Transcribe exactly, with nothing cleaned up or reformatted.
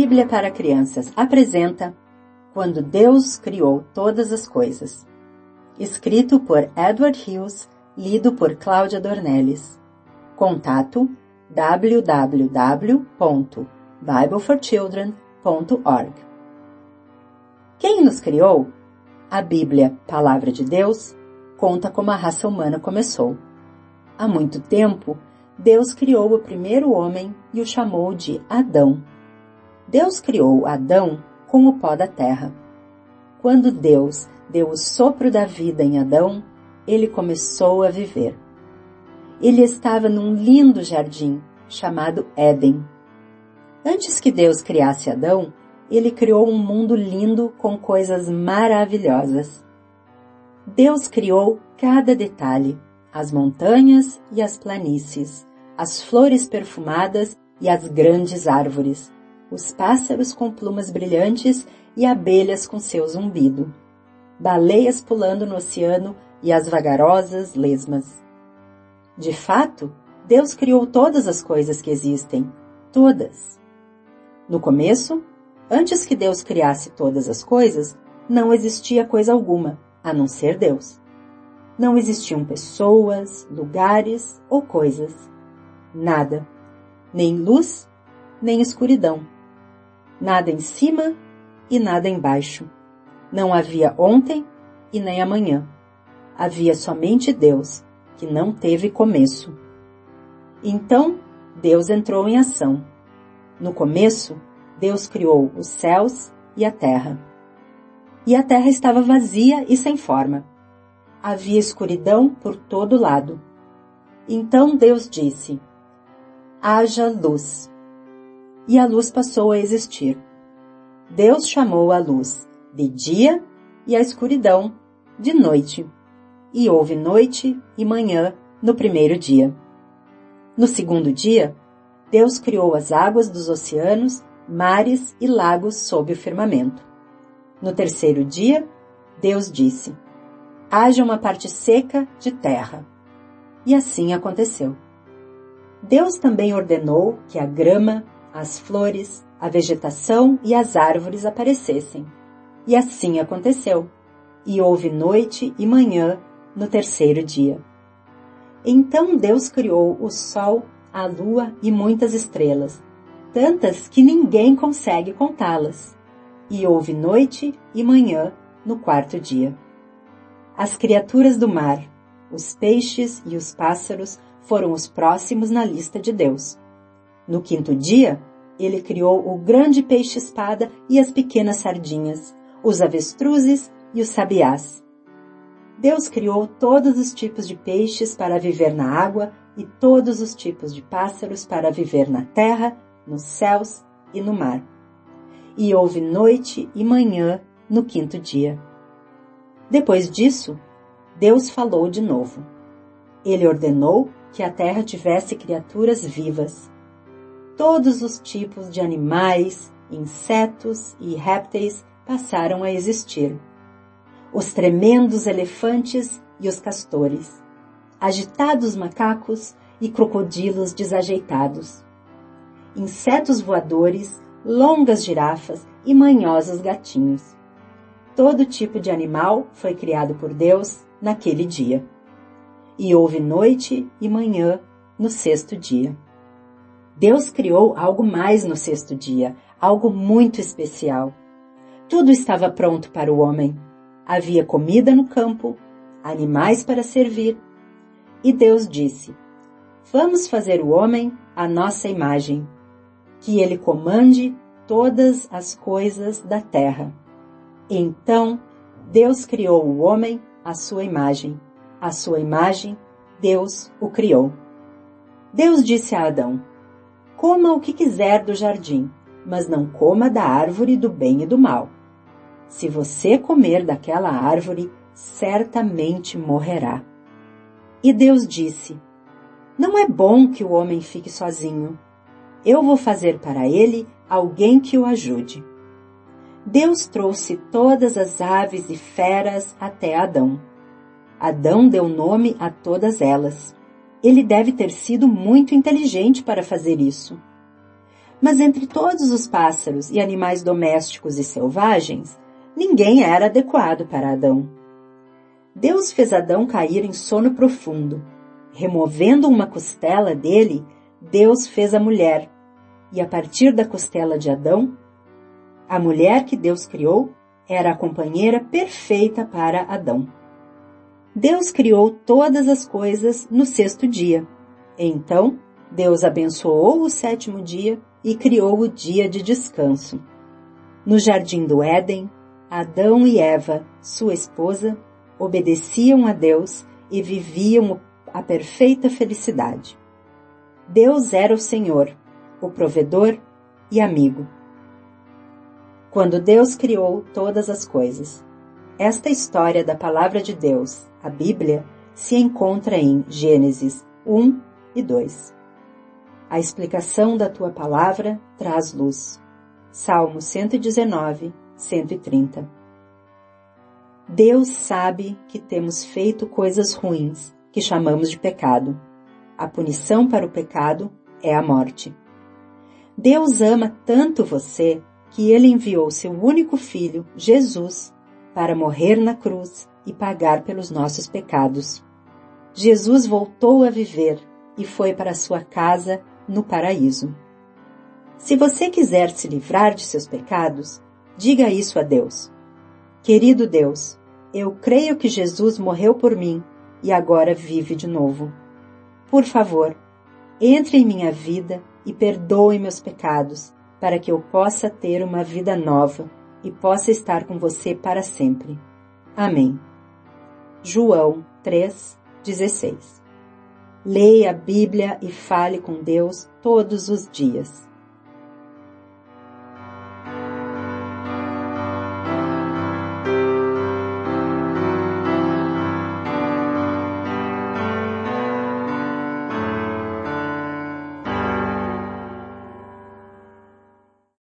Bíblia para Crianças apresenta Quando Deus Criou Todas as Coisas. Escrito por Edward Hughes, lido por Cláudia Dornelles. Contato w w w ponto bible for children ponto org. Quem nos criou? A Bíblia, Palavra de Deus, conta como a raça humana começou. Há muito tempo, Deus criou o primeiro homem e o chamou de Adão. Deus criou Adão com o pó da terra. Quando Deus deu o sopro da vida em Adão, ele começou a viver. Ele estava num lindo jardim chamado Éden. Antes que Deus criasse Adão, ele criou um mundo lindo com coisas maravilhosas. Deus criou cada detalhe, as montanhas e as planícies, as flores perfumadas e as grandes árvores, os pássaros com plumas brilhantes e abelhas com seu zumbido, baleias pulando no oceano e as vagarosas lesmas. De fato, Deus criou todas as coisas que existem, todas. No começo, antes que Deus criasse todas as coisas, não existia coisa alguma, a não ser Deus. Não existiam pessoas, lugares ou coisas. Nada. Nem luz, nem escuridão. Nada em cima e nada embaixo. Não havia ontem e nem amanhã. Havia somente Deus, que não teve começo. Então, Deus entrou em ação. No começo, Deus criou os céus e a terra. E a terra estava vazia e sem forma. Havia escuridão por todo lado. Então Deus disse: haja luz. E a luz passou a existir. Deus chamou a luz de dia e a escuridão de noite. E houve noite e manhã no primeiro dia. No segundo dia, Deus criou as águas dos oceanos, mares e lagos sob o firmamento. No terceiro dia, Deus disse: haja uma parte seca de terra. E assim aconteceu. Deus também ordenou que a grama, as flores, a vegetação e as árvores aparecessem. E assim aconteceu. E houve noite e manhã no terceiro dia. Então Deus criou o sol, a lua e muitas estrelas, tantas que ninguém consegue contá-las. E houve noite e manhã no quarto dia. As criaturas do mar, os peixes e os pássaros foram os próximos na lista de Deus. No quinto dia, ele criou o grande peixe-espada e as pequenas sardinhas, os avestruzes e os sabiás. Deus criou todos os tipos de peixes para viver na água e todos os tipos de pássaros para viver na terra, nos céus e no mar. E houve noite e manhã no quinto dia. Depois disso, Deus falou de novo. Ele ordenou que a terra tivesse criaturas vivas. Todos os tipos de animais, insetos e répteis passaram a existir. Os tremendos elefantes e os castores, agitados macacos e crocodilos desajeitados, insetos voadores, longas girafas e manhosos gatinhos. Todo tipo de animal foi criado por Deus naquele dia. E houve noite e manhã no sexto dia. Deus criou algo mais no sexto dia, algo muito especial. Tudo estava pronto para o homem. Havia comida no campo, animais para servir. E Deus disse: vamos fazer o homem à nossa imagem, que ele comande todas as coisas da terra. Então, Deus criou o homem à sua imagem. À sua imagem, Deus o criou. Deus disse a Adão: coma o que quiser do jardim, mas não coma da árvore do bem e do mal. Se você comer daquela árvore, certamente morrerá. E Deus disse: não é bom que o homem fique sozinho. Eu vou fazer para ele alguém que o ajude. Deus trouxe todas as aves e feras até Adão. Adão deu nome a todas elas. Ele deve ter sido muito inteligente para fazer isso. Mas entre todos os pássaros e animais domésticos e selvagens, ninguém era adequado para Adão. Deus fez Adão cair em sono profundo. Removendo uma costela dele, Deus fez a mulher. E a partir da costela de Adão, a mulher que Deus criou era a companheira perfeita para Adão. Deus criou todas as coisas no sexto dia. Então, Deus abençoou o sétimo dia e criou o dia de descanso. No jardim do Éden, Adão e Eva, sua esposa, obedeciam a Deus e viviam a perfeita felicidade. Deus era o Senhor, o provedor e amigo. Quando Deus criou todas as coisas. Esta história da palavra de Deus, a Bíblia, se encontra em Gênesis um e dois. A explicação da tua palavra traz luz. Salmo cento e dezenove, cento e trinta. Deus sabe que temos feito coisas ruins, que chamamos de pecado. A punição para o pecado é a morte. Deus ama tanto você que Ele enviou seu único filho, Jesus, para morrer na cruz e pagar pelos nossos pecados. Jesus voltou a viver e foi para sua casa no paraíso. Se você quiser se livrar de seus pecados, diga isso a Deus. Querido Deus, eu creio que Jesus morreu por mim e agora vive de novo. Por favor, entre em minha vida e perdoe meus pecados, para que eu possa ter uma vida nova e possa estar com você para sempre. Amém. João três, dezesseis. Leia a Bíblia e fale com Deus todos os dias.